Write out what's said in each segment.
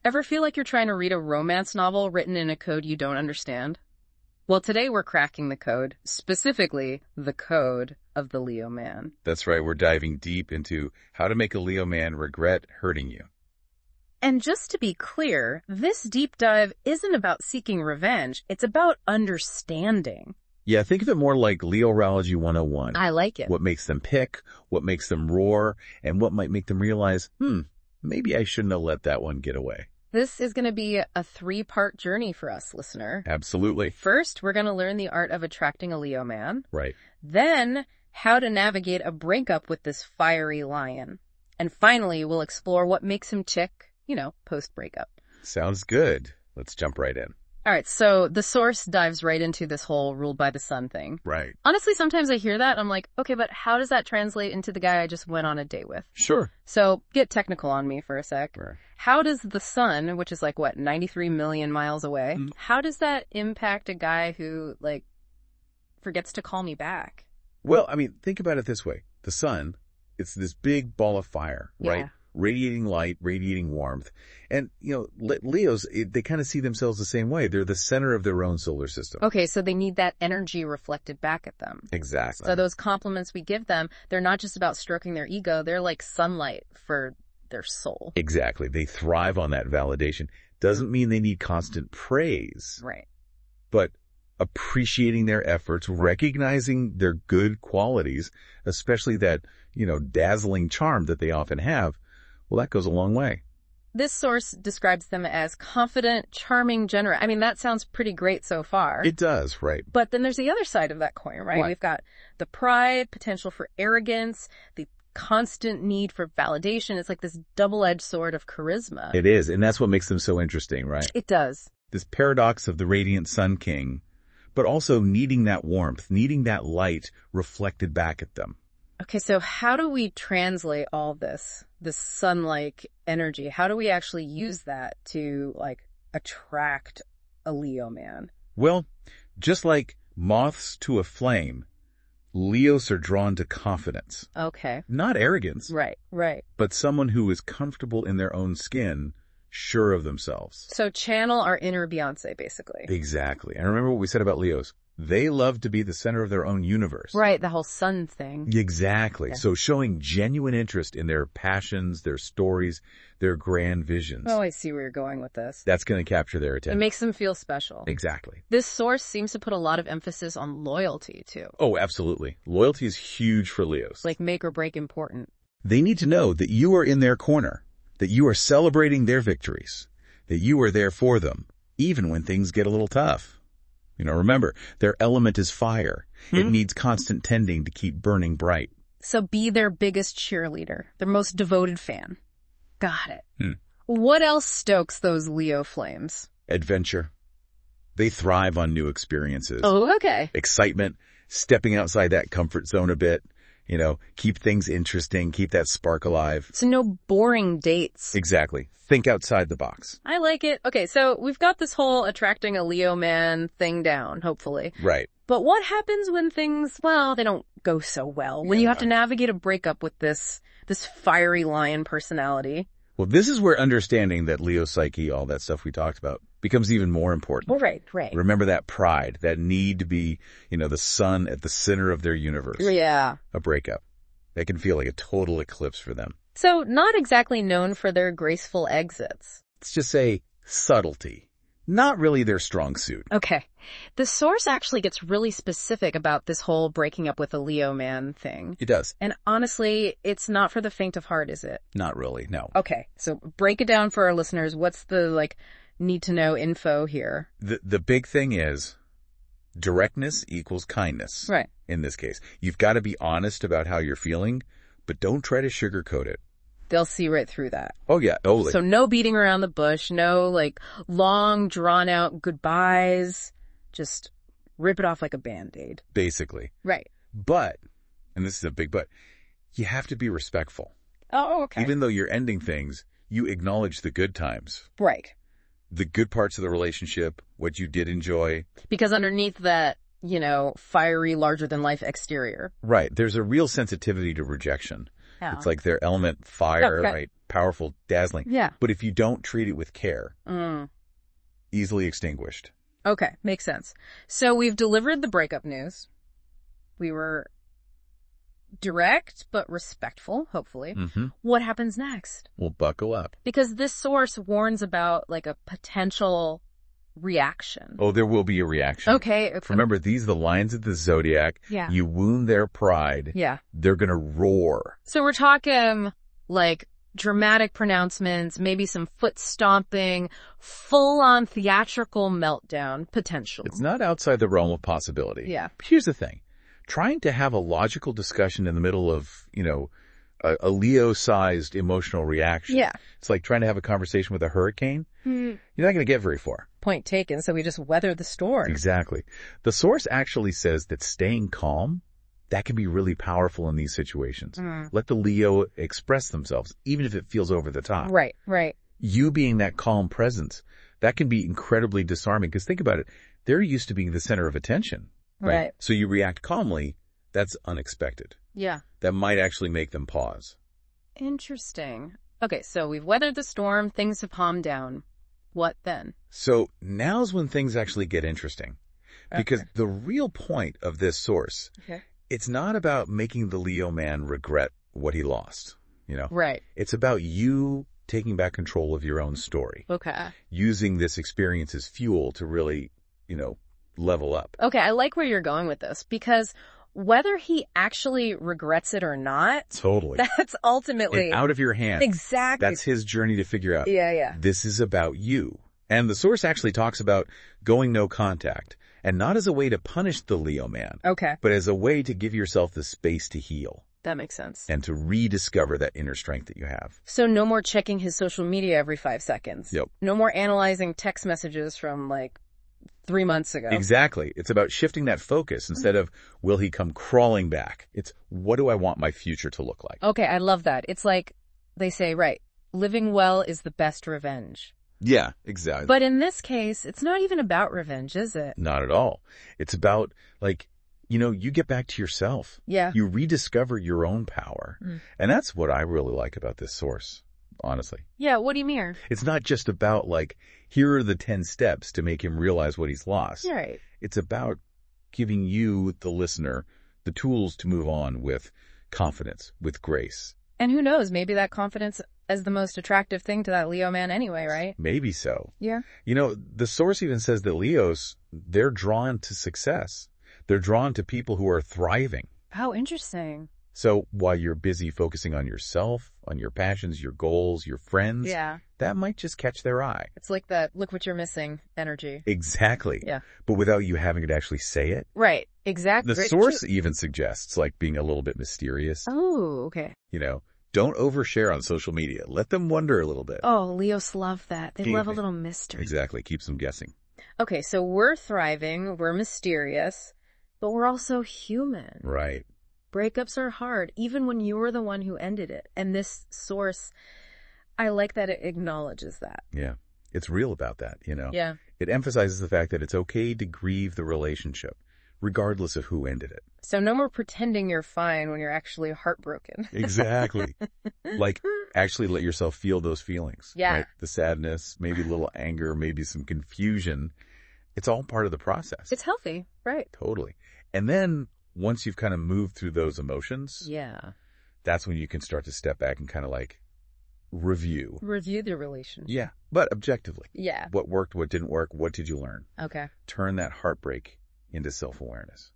Ever feel like you're trying to read a romance novel written in a code you don't understand? Well, today we're cracking the code, specifically the code of the Leo man. That's right. We're diving deep into how to make a Leo man regret hurting you. And just to be clear, this deep dive isn't about seeking revenge. It's about understanding. Yeah, think of it more like Leorology 101. I like it. What makes them pick, what makes them roar, and what might make them realize, maybe I shouldn't have let that one get away. This is going to be a 3-part journey for us, listener. Absolutely. First, we're going to learn the art of attracting a Leo man. Right. Then, how to navigate a breakup with this fiery lion. And finally, we'll explore what makes him tick, post-breakup. Sounds good. Let's jump right in. All right, so the source dives right into this whole ruled by the sun thing. Right. Honestly, sometimes I hear that, I'm like, okay, but how does that translate into the guy I just went on a date with? Sure. So get technical on me for a sec. Sure. How does the sun, which is 93 million miles away, how does that impact a guy who, forgets to call me back? Well, think about it this way. The sun, it's this big ball of fire, right? Yeah. Radiating light, radiating warmth. And, Leos, they kind of see themselves the same way. They're the center of their own solar system. Okay, so they need that energy reflected back at them. Exactly. So those compliments we give them, they're not just about stroking their ego. They're like sunlight for their soul. Exactly. They thrive on that validation. Doesn't mean they need constant praise. Right. But appreciating their efforts, recognizing their good qualities, especially that, dazzling charm that they often have, well, that goes a long way. This source describes them as confident, charming, generous. That sounds pretty great so far. It does, right. But then there's the other side of that coin, right? What? We've got the pride, potential for arrogance, the constant need for validation. It's like this double-edged sword of charisma. It is, and that's what makes them so interesting, right? It does. This paradox of the radiant sun king, but also needing that warmth, needing that light reflected back at them. Okay, so how do we translate all this sun-like energy? How do we actually use that to, attract a Leo man? Well, just like moths to a flame, Leos are drawn to confidence. Okay. Not arrogance. Right. But someone who is comfortable in their own skin, sure of themselves. So channel our inner Beyonce, basically. Exactly. And remember what we said about Leos. They love to be the center of their own universe. Right, the whole sun thing. Exactly. Yeah. So showing genuine interest in their passions, their stories, their grand visions. Oh, I see where you're going with this. That's going to capture their It attention. makes them feel special. Exactly. This source seems to put a lot of emphasis on loyalty, too. Oh, absolutely. Loyalty is huge for Leos. Like make or break important. They need to know that you are in their corner, that you are celebrating their victories, that you are there for them, even when things get a little tough. Remember, their element is fire. It needs constant tending to keep burning bright. So be their biggest cheerleader, their most devoted fan. Got it. What else stokes those Leo flames? Adventure. They thrive on new experiences. Oh, okay. Excitement, stepping outside that comfort zone a bit. Keep things interesting, keep that spark alive. So no boring dates. Exactly. Think outside the box. I like it. Okay, so we've got this whole attracting a Leo man thing down, hopefully. Right. But what happens when things, they don't go so well? When you have to navigate a breakup with this fiery lion personality? Well, this is where understanding that Leo psyche, all that stuff we talked about, becomes even more important. Well, right. Remember that pride, that need to be, the sun at the center of their universe. Yeah. A breakup. That can feel like a total eclipse for them. So not exactly known for their graceful exits. Let's just say subtlety. Not really their strong suit. Okay. The source actually gets really specific about this whole breaking up with a Leo man thing. It does. And honestly, it's not for the faint of heart, is it? Not really, no. Okay. So break it down for our listeners. What's the, need to know info here? The big thing is directness equals kindness. Right. In this case. You've got to be honest about how you're feeling, but don't try to sugarcoat it. They'll see right through that. Oh, yeah. So no beating around the bush, no, long, drawn-out goodbyes. Just rip it off like a Band-Aid. Basically. Right. But, and this is a big but, you have to be respectful. Oh, okay. Even though you're ending things, you acknowledge the good times. Right. The good parts of the relationship, what you did enjoy. Because underneath that, fiery, larger-than-life exterior. Right. There's a real sensitivity to rejection. Yeah. It's like their element fire, Okay. right? powerful, dazzling. Yeah. But if you don't treat it with care, Mm. easily extinguished. Okay, makes sense. So we've delivered the breakup news. We were direct but respectful, hopefully. Mm-hmm. What happens next? Well, buckle up. Because this source warns about like a potential reaction. Oh, there will be a reaction. Okay. Remember, these are the lions of the zodiac. Yeah. You wound their pride. Yeah. They're going to roar. So we're talking like dramatic pronouncements, maybe some foot stomping, full-on theatrical meltdown potential. It's not outside the realm of possibility. Yeah. Here's the thing. Trying to have a logical discussion in the middle of, a Leo-sized emotional reaction. Yeah. It's like trying to have a conversation with a hurricane. Hmm. You're not going to get very far. Point taken. So we just weather the storm. Exactly. The source actually says that staying calm, that can be really powerful in these situations. Let the Leo express themselves, even if it feels over the top. Right, right. You being that calm presence, that can be incredibly disarming. Because think about it. They're used to being the center of attention. Right. So you react calmly. That's unexpected. Yeah. That might actually make them pause. Interesting. Okay, so we've weathered the storm. Things have calmed down. What then? So now's when things actually get interesting. Because the real point of this source, it's not about making the Leo man regret what he lost, Right. It's about you taking back control of your own story. Okay. Using this experience as fuel to really, level up. Okay, I like where you're going with this because whether he actually regrets it or not, Totally. that's ultimately It's out of your hands. Exactly. That's his journey to figure out. Yeah. This is about you. And the source actually talks about going no contact, and not as a way to punish the Leo man, Okay. but as a way to give yourself the space to heal That makes sense. and to rediscover that inner strength that you have. So no more checking his social media every 5 seconds. Yep. No more analyzing text messages from like 3 months ago. Exactly. It's about shifting that focus instead of, will he come crawling back? It's, what do I want my future to look like? Okay, I love that. It's like they say, right, living well is the best revenge. Yeah, exactly. But in this case, it's not even about revenge, is it? Not at all. It's about, you get back to yourself. Yeah. You rediscover your own power. And that's what I really like about this source, honestly. Yeah, what do you mean? It's not just about here are the 10 steps to make him realize what he's lost. Right. It's about giving you, the listener, the tools to move on with confidence, with grace. And who knows, maybe that confidence is the most attractive thing to that Leo man anyway, right? Maybe so. Yeah. The source even says that Leos, they're drawn to success. They're drawn to people who are thriving. Oh, interesting. So while you're busy focusing on yourself, on your passions, your goals, your friends, Yeah. that might just catch their eye. It's like that look what you're missing energy. Exactly. Yeah. But without you having to actually say it. Right. Exactly. The source even suggests being a little bit mysterious. Oh, okay. Don't overshare on social media. Let them wonder a little bit. Oh, Leos love that. They love a little mystery. Exactly. Keeps them guessing. Okay, so we're thriving, we're mysterious, but we're also human. Right. Breakups are hard, even when you were the one who ended it. And this source, I like that it acknowledges that. Yeah. It's real about that, Yeah. It emphasizes the fact that it's okay to grieve the relationship, regardless of who ended it. So no more pretending you're fine when you're actually heartbroken. Exactly. Actually let yourself feel those feelings. Yeah. Right? The sadness, maybe a little anger, maybe some confusion. It's all part of the process. It's healthy, right? Totally. And then once you've kind of moved through those emotions, Yeah. that's when you can start to step back and kind of review. Review the relationship. Yeah. But objectively. Yeah. What worked, what didn't work, what did you learn? Okay. Turn that heartbreak into self-awareness.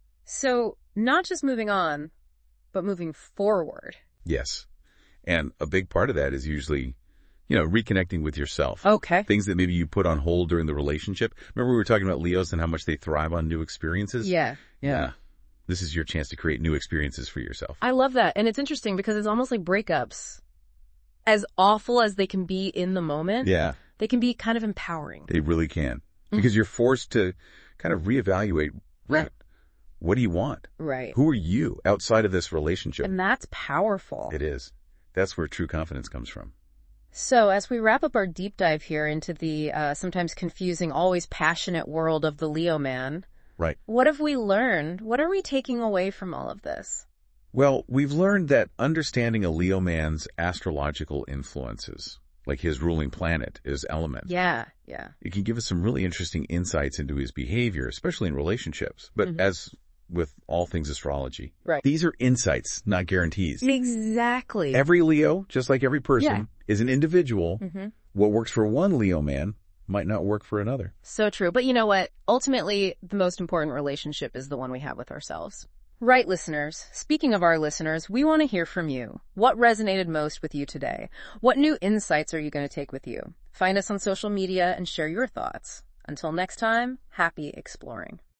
So not just moving on, but moving forward. Yes. And a big part of that is usually, reconnecting with yourself. Okay. Things that maybe you put on hold during the relationship. Remember we were talking about Leos and how much they thrive on new experiences? Yeah. Yeah. This is your chance to create new experiences for yourself. I love that. And it's interesting because it's almost like breakups. As awful as they can be in the moment, Yeah. they can be kind of empowering. They really can. Because you're forced to kind of reevaluate, Right. What do you want? Right. Who are you outside of this relationship? And that's powerful. It is. That's where true confidence comes from. So as we wrap up our deep dive here into the sometimes confusing, always passionate world of the Leo man, Right. what have we learned? What are we taking away from all of this? Well, we've learned that understanding a Leo man's astrological influences, like his ruling planet, his element. Yeah. It can give us some really interesting insights into his behavior, especially in relationships. But as with all things astrology, Right. these are insights, not guarantees. Exactly. Every Leo, just like every person, is an individual. What works for one Leo man might not work for another. So true. But you know what? Ultimately, the most important relationship is the one we have with ourselves. Right, listeners. Speaking of our listeners, we want to hear from you. What resonated most with you today? What new insights are you going to take with you? Find us on social media and share your thoughts. Until next time, happy exploring.